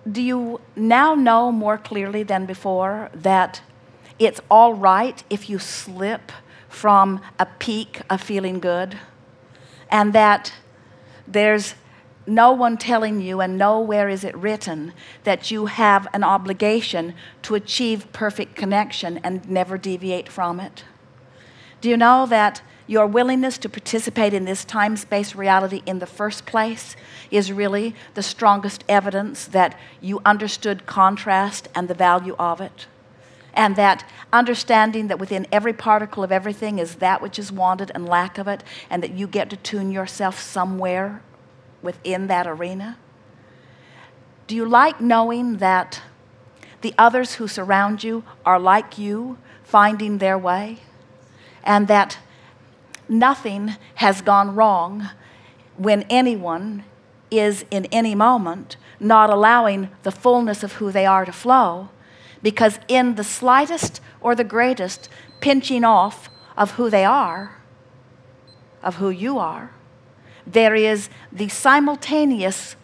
do you now know more clearly than before that it's all right if you slip from a peak of feeling good, and that there's no one telling you, and nowhere is it written, that you have an obligation to achieve perfect connection and never deviate from it? Do you know that your willingness to participate in this time-space reality in the first place is really the strongest evidence that you understood contrast and the value of it? And that understanding that within every particle of everything is that which is wanted and lack of it, and that you get to tune yourself somewhere within that arena? Do you like knowing that the others who surround you are like you, finding their way? And that nothing has gone wrong when anyone is in any moment not allowing the fullness of who they are to flow, because in the slightest or the greatest pinching off of who they are, of who you are, there is the simultaneous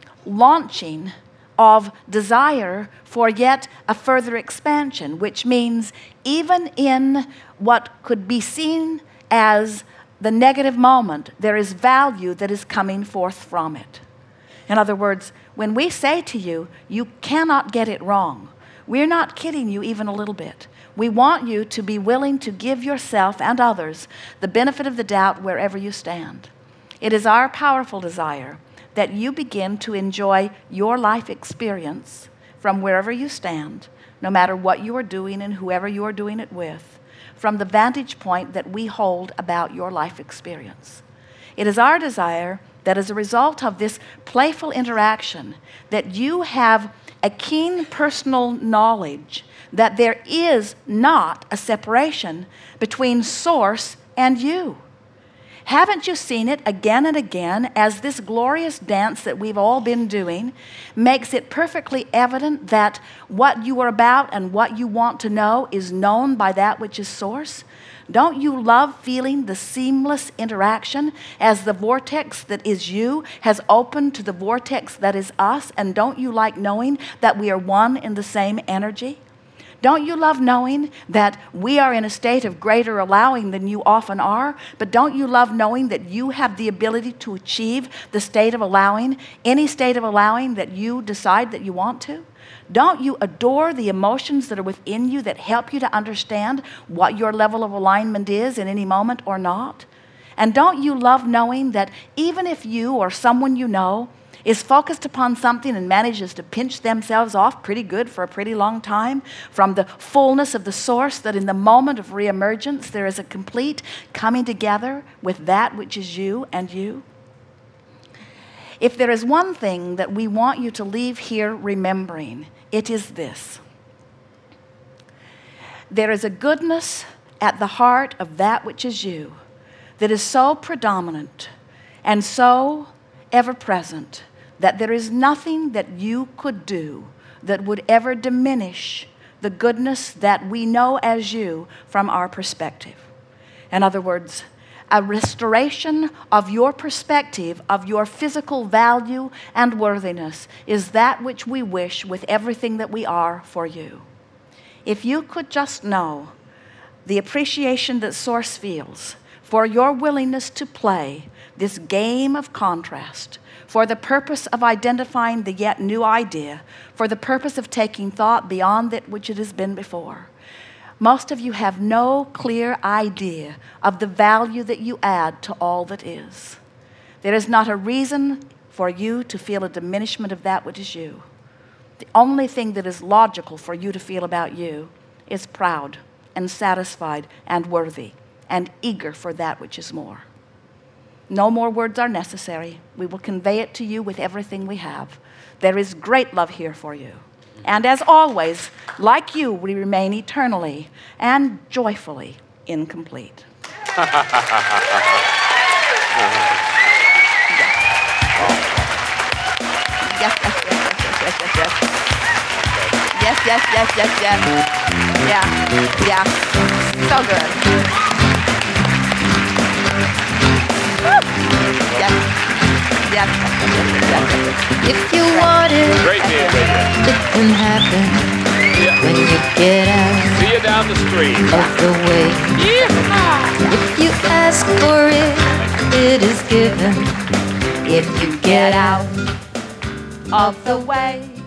launching of desire for yet a further expansion, which means even in what could be seen as the negative moment, there is value that is coming forth from it. In other words, when we say to you, you cannot get it wrong, we're not kidding you even a little bit. We want you to be willing to give yourself and others the benefit of the doubt wherever you stand. It is our powerful desire that you begin to enjoy your life experience from wherever you stand, no matter what you are doing and whoever you are doing it with, from the vantage point that we hold about your life experience. It is our desire that as a result of this playful interaction, that you have a keen personal knowledge that there is not a separation between source and you. Haven't you seen it again and again as this glorious dance that we've all been doing makes it perfectly evident that what you are about and what you want to know is known by that which is source? Don't you love feeling the seamless interaction as the vortex that is you has opened to the vortex that is us? And don't you like knowing that we are one in the same energy? Don't you love knowing that we are in a state of greater allowing than you often are? But don't you love knowing that you have the ability to achieve the state of allowing, any state of allowing that you decide that you want to? Don't you adore the emotions that are within you that help you to understand what your level of alignment is in any moment or not? And don't you love knowing that even if you or someone you know is focused upon something and manages to pinch themselves off pretty good for a pretty long time from the fullness of the source, that in the moment of reemergence there is a complete coming together with that which is you and you? If there is one thing that we want you to leave here remembering, it is this. There is a goodness at the heart of that which is you that is so predominant and so ever-present that there is nothing that you could do that would ever diminish the goodness that we know as you from our perspective. In other words, a restoration of your perspective of your physical value and worthiness is that which we wish with everything that we are for you. If you could just know the appreciation that Source feels for your willingness to play this game of contrast, for the purpose of identifying the yet new idea, for the purpose of taking thought beyond that which it has been before. Most of you have no clear idea of the value that you add to all that is. There is not a reason for you to feel a diminishment of that which is you. The only thing that is logical for you to feel about you is proud and satisfied and worthy and eager for that which is more. No more words are necessary. We will convey it to you with everything we have. There is great love here for you. And as always, like you, we remain eternally and joyfully incomplete. Yes. Yeah. So good. Yes. If you want it. Great game, baby. can happen when you get out See you down the street. of the way. If you ask for it, it is given. If you get out Of the way.